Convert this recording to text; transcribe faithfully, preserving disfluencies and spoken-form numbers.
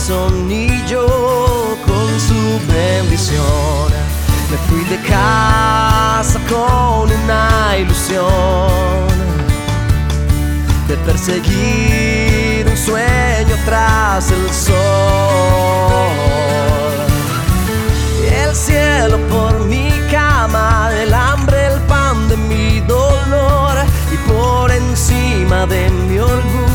corazón y yo con su bendición me fui de casa con una ilusión de perseguir un sueño tras el sol. El cielo por mi cama, el hambre, el pan de mi dolor, y por encima de mi orgullo